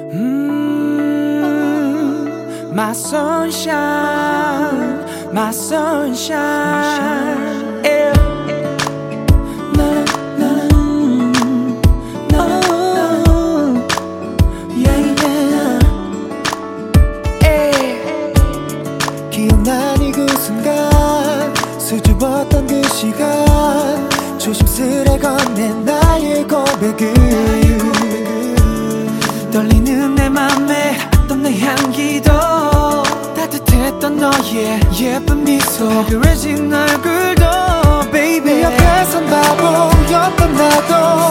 My sunshine, my sunshine. Yeah. No, no, no, yeah, yeah. Yeah. 기억나니 그 순간 수줍었던 그 시간 조심스레 건넨 나의 고백을 떨리는 내 맘에 던 내 향기도 따뜻했던 너의 예쁜 미소 그래진 얼굴도 baby 내 옆에선 바보였던 나도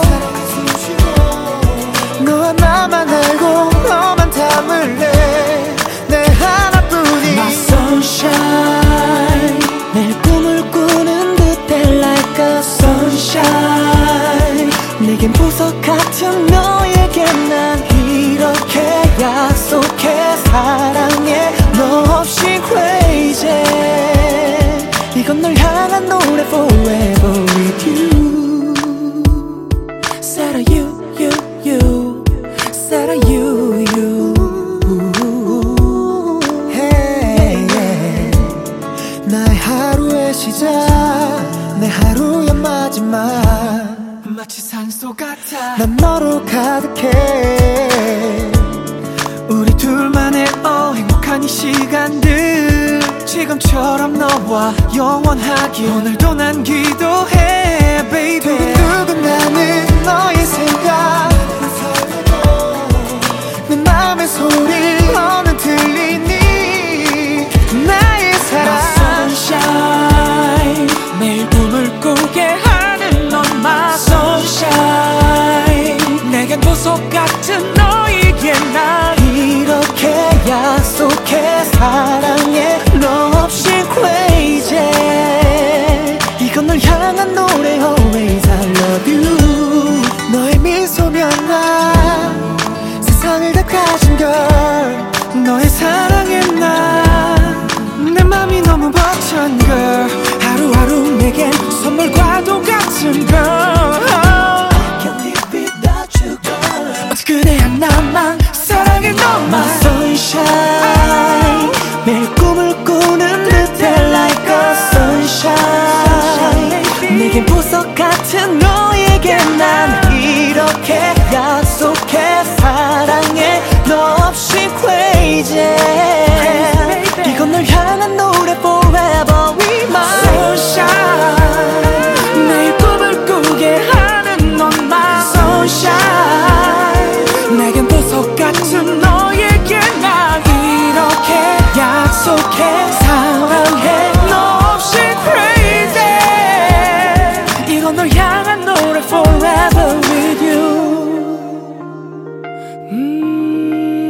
너와 나만 알고 너만 담을래 내 하나뿐인 My sunshine 내 꿈을 꾸는 듯해 like a sunshine 내겐 보석 같은 너에게 난 이렇게 약속해 사랑해 너 없이 crazy 이건 널 향한 노래 forever with you Said you, you, you Said you, you Hey, yeah. 나의 하루의 시작 내 하루의 마지막 마치 산소 같아 난 너로 가득해 우리 둘만의 행복한 이 시간들 지금처럼 너와 영원하길 오늘도 난 기도해 baby 두근두근 나는 너의 생각 내 맘의 소리 너는 들리니 나의 사랑 My sunshine 매일 꿈을 꾸게 하는 넌 My sunshine 내겐 보석 같은 너에게 난 이렇게 약속해 사랑해 너 없이 crazy 이건 널 향한 노래 always I love you 너의 미소면 난 세상을 다 가진 걸 너의 사랑에 난 내 맘이 너무 벅찬 걸 하루하루 내겐 선물과도 같은 걸 Can't live without you girl 어찌 그래야 나만 사랑해 너만 My sunshine 매일 꿈을 꾸는 듯해 like a sunshine 내겐 보석 같은 너에게 난 이렇게 약속해 사랑해 너 없이 crazy 이건 널 향한 노래 forever with my sunshine 매일 꿈을 꾸게 하는 넌 my sunshine 내겐 보석 같은 너에게 난 이렇게 약속해 사랑해 너 없이 crazy 이건 널 향한 노래 forever with you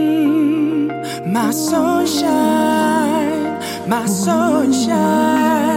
My sunshine, my sunshine